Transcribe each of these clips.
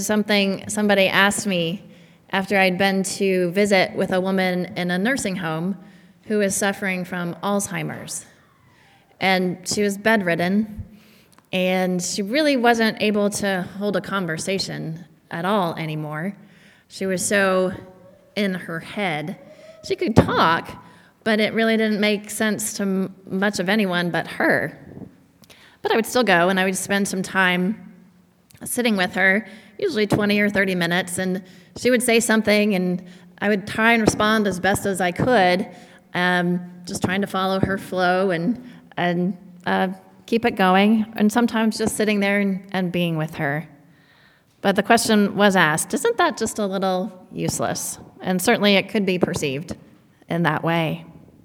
Something somebody asked me after I'd been to visit with a woman in a nursing home who was suffering from Alzheimer's. And she was bedridden, and she really wasn't able to hold a conversation at all anymore. She was so in her head. She could talk, but it really didn't make sense to much of anyone but her. But I would still go, and I would spend some time sitting with her, usually 20 or 30 minutes, and she would say something, and I would try and respond as best as I could, just trying to follow her flow and keep it going, and sometimes just sitting there and being with her. But the question was asked, isn't that just a little useless? And certainly it could be perceived in that way.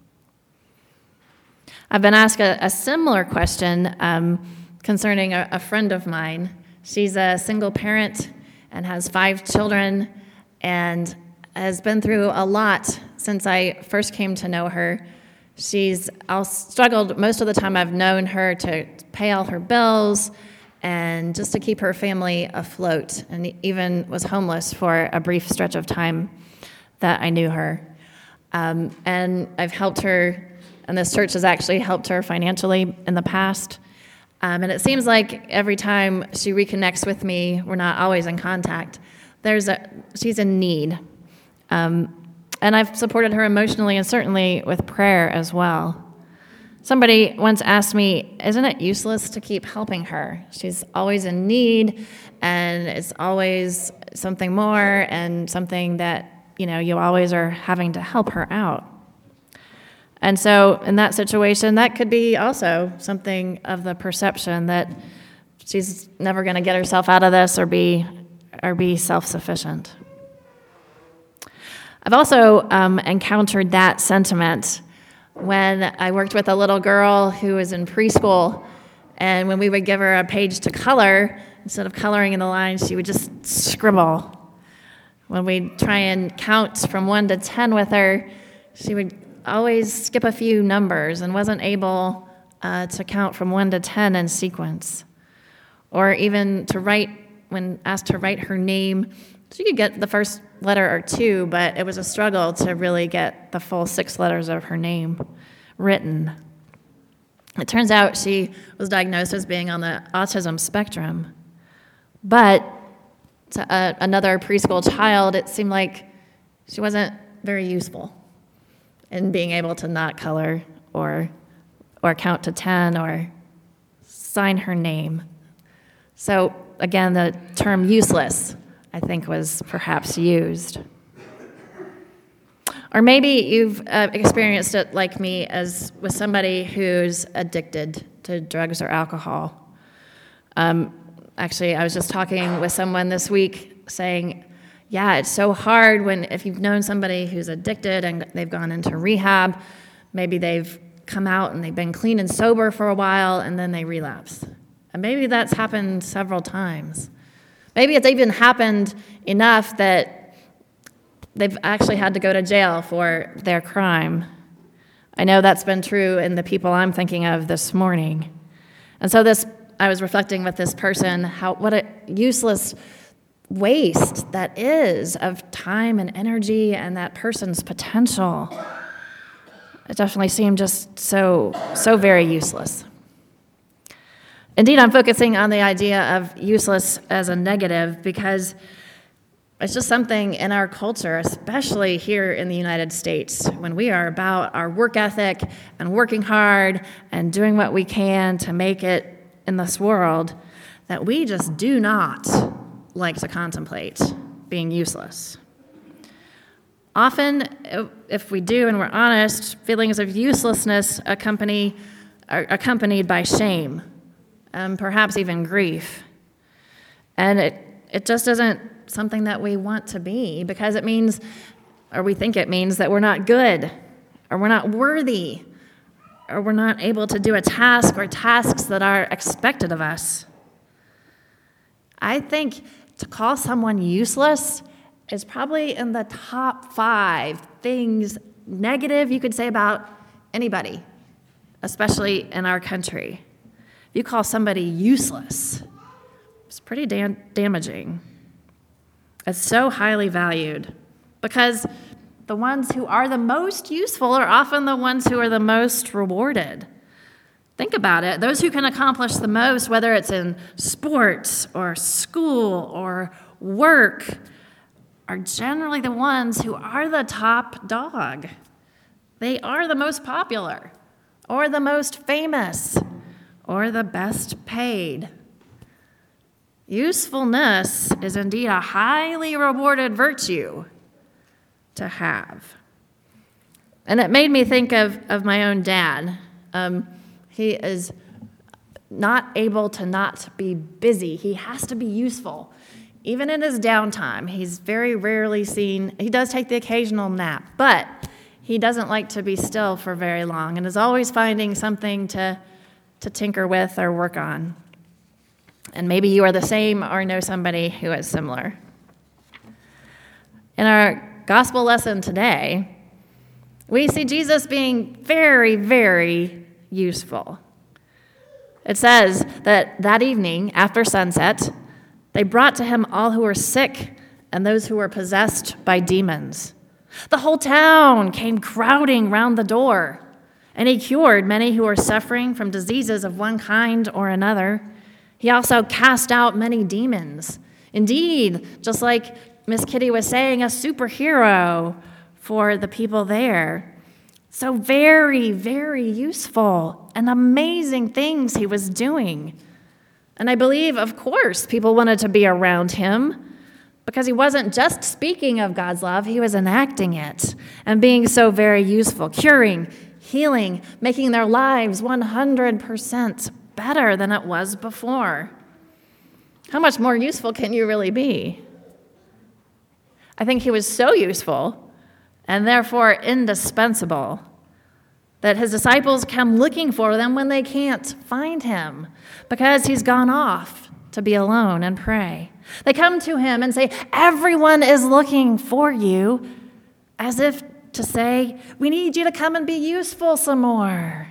I've been asked a similar question concerning a friend of mine. She's a single parent and has 5 children and has been through a lot since I first came to know her. She's struggled most of the time I've known her to pay all her bills and just to keep her family afloat, and even was homeless for a brief stretch of time that I knew her. And I've helped her, and this church has actually helped her financially in the past. And it seems like every time she reconnects with me, we're not always in contact, she's in need. And I've supported her emotionally and certainly with prayer as well. Somebody once asked me, isn't it useless to keep helping her? She's always in need, and it's always something more and something that, you always are having to help her out. And so in that situation, that could be also something of the perception that she's never going to get herself out of this or be self-sufficient. I've also encountered that sentiment when I worked with a little girl who was in preschool, and when we would give her a page to color, instead of coloring in the lines, she would just scribble. When we'd try and count from 1 to 10 with her, she would always skip a few numbers and wasn't able to count from 1 to 10 in sequence. Or even to write, when asked to write her name, she could get the first letter or 2, but it was a struggle to really get the full 6 letters of her name written. It turns out she was diagnosed as being on the autism spectrum, but to another preschool child, it seemed like she wasn't very useful in being able to not color or count to 10 or sign her name. So again, the term useless, I think, was perhaps used. Or maybe you've experienced it like me, as with somebody who's addicted to drugs or alcohol. Actually, I was just talking with someone this week saying, yeah, it's so hard if you've known somebody who's addicted and they've gone into rehab, maybe they've come out and they've been clean and sober for a while and then they relapse. And maybe that's happened several times. Maybe it's even happened enough that they've actually had to go to jail for their crime. I know that's been true in the people I'm thinking of this morning. And so I was reflecting with this person what a useless waste that is of time and energy and that person's potential. It definitely seemed just so very useless. Indeed, I'm focusing on the idea of useless as a negative because it's just something in our culture, especially here in the United States, when we are about our work ethic and working hard and doing what we can to make it in this world, that we just do not like to contemplate being useless. Often, if we do and we're honest, feelings of uselessness are accompanied by shame, perhaps even grief. And it just isn't something that we want to be, because it means, or we think it means, that we're not good, or we're not worthy, or we're not able to do a task or tasks that are expected of us. I think to call someone useless is probably in the top 5 things negative you could say about anybody, especially in our country. If you call somebody useless, it's pretty damaging. is so highly valued because the ones who are the most useful are often the ones who are the most rewarded. Think about it. Those who can accomplish the most, whether it's in sports or school or work, are generally the ones who are the top dog. They are the most popular, or the most famous, or the best paid. Usefulness is indeed a highly rewarded virtue to have. And it made me think of my own dad. He is not able to not be busy. He has to be useful. Even in his downtime, he's very rarely seen. He does take the occasional nap, but he doesn't like to be still for very long and is always finding something to tinker with or work on. And maybe you are the same or know somebody who is similar. In our gospel lesson today, we see Jesus being very, very useful. It says that evening, after sunset, they brought to him all who were sick and those who were possessed by demons. The whole town came crowding round the door, and he cured many who were suffering from diseases of one kind or another. He also cast out many demons. Indeed, just like Miss Kitty was saying, a superhero for the people there. So very, very useful and amazing things he was doing. And I believe, of course, people wanted to be around him because he wasn't just speaking of God's love, he was enacting it and being so very useful, curing, healing, making their lives 100% better than it was before. How much more useful can you really be? I think he was so useful and therefore indispensable that his disciples come looking for them when they can't find him because he's gone off to be alone and pray. They come to him and say, "Everyone is looking for you," as if to say, "We need you to come and be useful some more."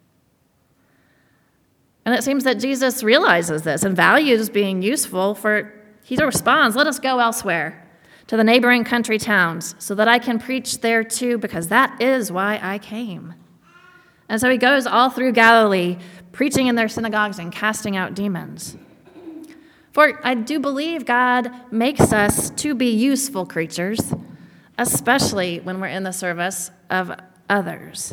And it seems that Jesus realizes this and values being useful, for he responds, "Let us go elsewhere to the neighboring country towns so that I can preach there too, because that is why I came." And so he goes all through Galilee, preaching in their synagogues and casting out demons. For I do believe God makes us to be useful creatures, especially when we're in the service of others.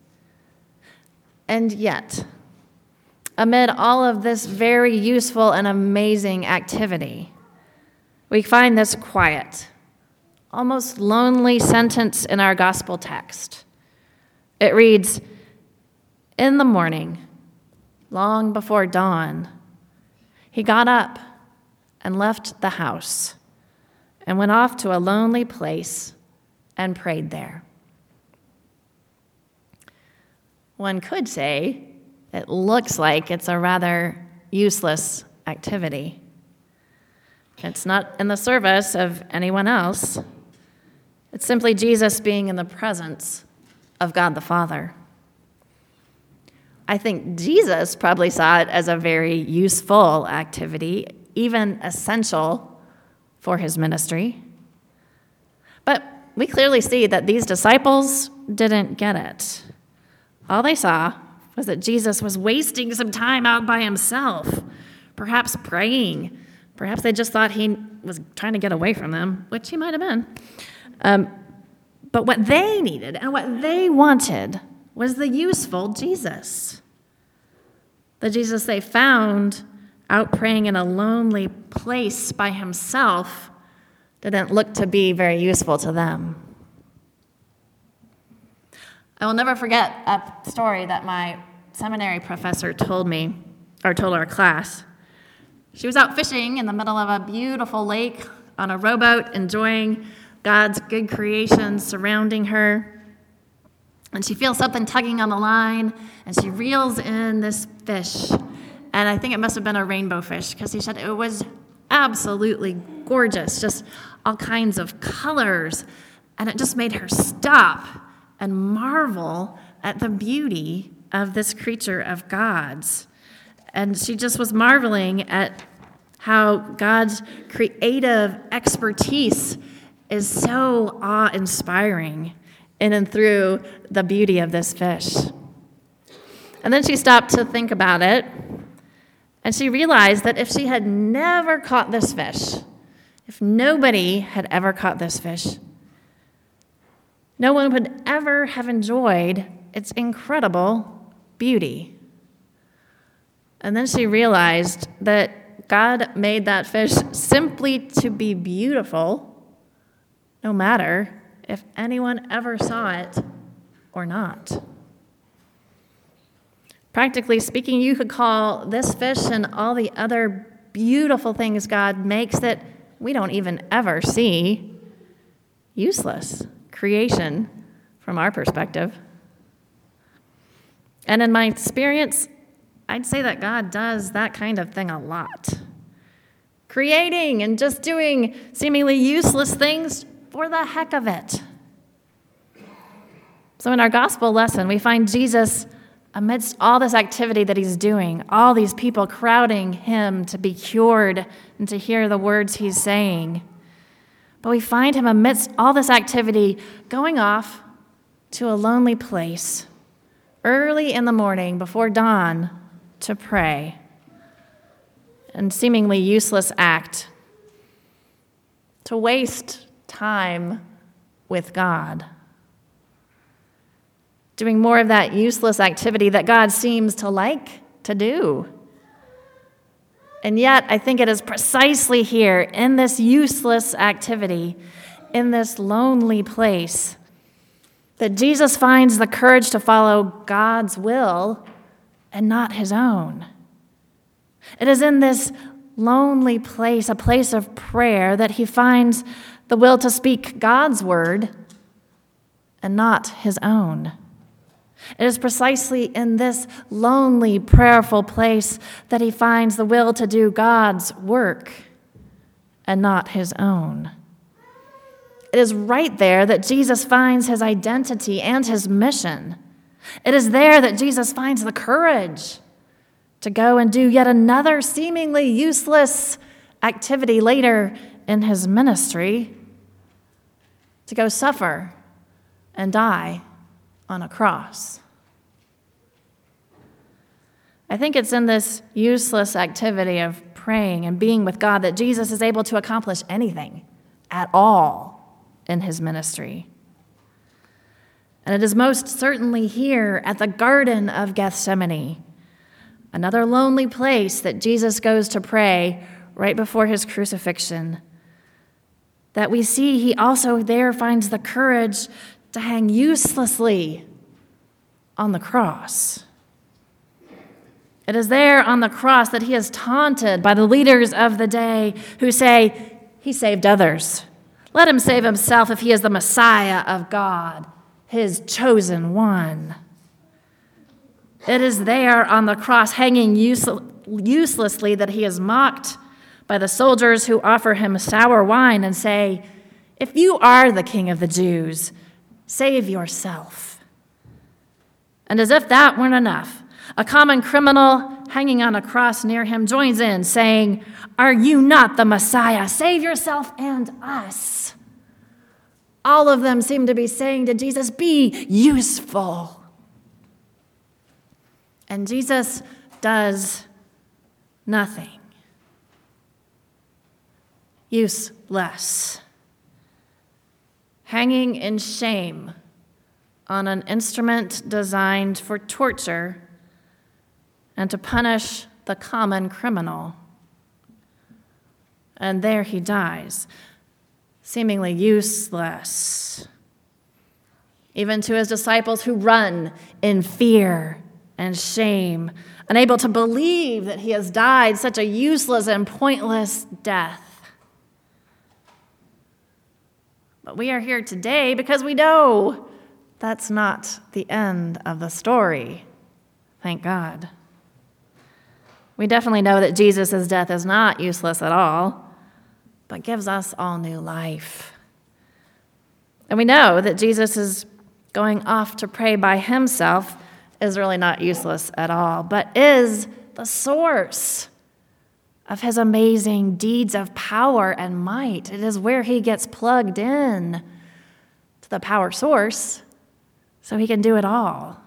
And yet, amid all of this very useful and amazing activity, we find this quiet, almost lonely sentence in our gospel text. It reads, "In the morning, long before dawn, he got up and left the house and went off to a lonely place and prayed there." One could say it looks like it's a rather useless activity. It's not in the service of anyone else. It's simply Jesus being in the presence of God the Father. I think Jesus probably saw it as a very useful activity, even essential for his ministry. But we clearly see that these disciples didn't get it. All they saw was that Jesus was wasting some time out by himself, perhaps praying. Perhaps they just thought he was trying to get away from them, which he might have been. But what they needed and what they wanted was the useful Jesus. The Jesus they found out praying in a lonely place by himself didn't look to be very useful to them. I will never forget a story that my seminary professor told me, or told our class. She was out fishing in the middle of a beautiful lake on a rowboat, enjoying God's good creation surrounding her. And she feels something tugging on the line, and she reels in this fish. And I think it must have been a rainbow fish, because she said it was absolutely gorgeous, just all kinds of colors. And it just made her stop and marvel at the beauty of this creature of God's. And she just was marveling at how God's creative expertise is so awe-inspiring in and through the beauty of this fish. And then she stopped to think about it, and she realized that if she had never caught this fish, if nobody had ever caught this fish, no one would ever have enjoyed its incredible beauty. And then she realized that God made that fish simply to be beautiful, no matter if anyone ever saw it or not. Practically speaking, you could call this fish and all the other beautiful things God makes that we don't even ever see useless creation from our perspective. And in my experience, I'd say that God does that kind of thing a lot. Creating and just doing seemingly useless things for the heck of it. So in our gospel lesson, we find Jesus amidst all this activity that he's doing, all these people crowding him to be cured and to hear the words he's saying. But we find him amidst all this activity going off to a lonely place early in the morning before dawn to pray. And seemingly useless act to waste time with God. Doing more of that useless activity that God seems to like to do. And yet, I think it is precisely here, in this useless activity, in this lonely place, that Jesus finds the courage to follow God's will and not his own. It is in this lonely place, a place of prayer, that he finds the will to speak God's word and not his own. It is precisely in this lonely, prayerful place that he finds the will to do God's work and not his own. It is right there that Jesus finds his identity and his mission. It is there that Jesus finds the courage to go and do yet another seemingly useless activity later in his ministry, to go suffer and die on a cross. I think it's in this useless activity of praying and being with God that Jesus is able to accomplish anything at all in his ministry. And it is most certainly here at the Garden of Gethsemane, another lonely place that Jesus goes to pray right before his crucifixion, that we see he also there finds the courage to hang uselessly on the cross. It is there on the cross that he is taunted by the leaders of the day who say, he saved others. Let him save himself if he is the Messiah of God, his chosen one. It is there on the cross, hanging uselessly, that he is mocked by the soldiers who offer him sour wine and say, if you are the King of the Jews, save yourself. And as if that weren't enough, a common criminal hanging on a cross near him joins in, saying, are you not the Messiah? Save yourself and us. All of them seem to be saying to Jesus, be useful. And Jesus does nothing. Useless. Hanging in shame on an instrument designed for torture and to punish the common criminal. And there he dies, seemingly useless. Even to his disciples who run in fear and shame, unable to believe that he has died such a useless and pointless death. But we are here today because we know that's not the end of the story. Thank God. We definitely know that Jesus' death is not useless at all, but gives us all new life. And we know that Jesus is going off to pray by himself is really not useless at all, but is the source of his amazing deeds of power and might. It is where he gets plugged in to the power source so he can do it all.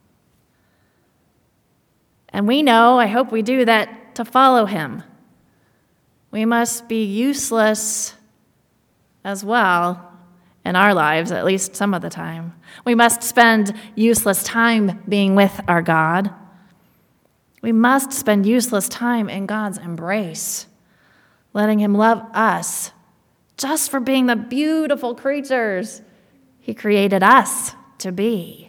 And we know, I hope we do, that to follow him, we must be useless as well in our lives, at least some of the time. We must spend useless time being with our God. We must spend useless time in God's embrace, letting him love us just for being the beautiful creatures he created us to be.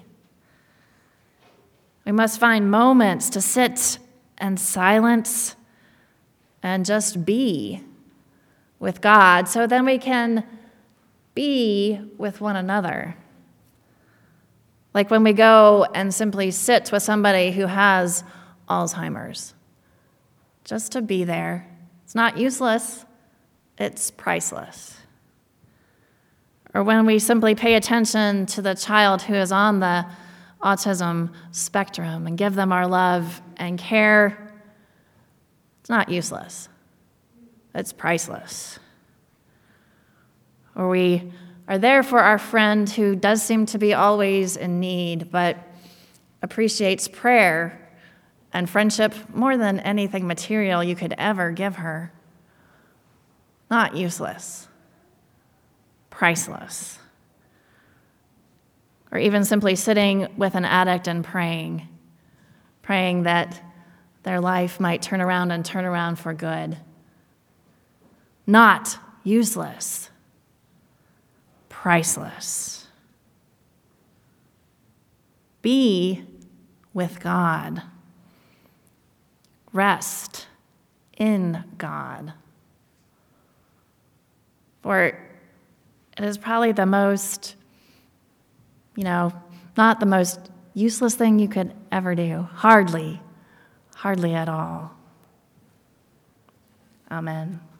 We must find moments to sit in silence and just be with God, so then we can be with one another. Like when we go and simply sit with somebody who has Alzheimer's, just to be there. It's not useless, it's priceless. Or when we simply pay attention to the child who is on the autism spectrum and give them our love and care, it's not useless, it's priceless. Or we are there for our friend who does seem to be always in need, but appreciates prayer and friendship more than anything material you could ever give her. Not useless, priceless. Or even simply sitting with an addict and praying that their life might turn around for good. Not useless, priceless. Be with God. Rest in God. For it is probably the most, not the most useless thing you could ever do. Hardly at all. Amen.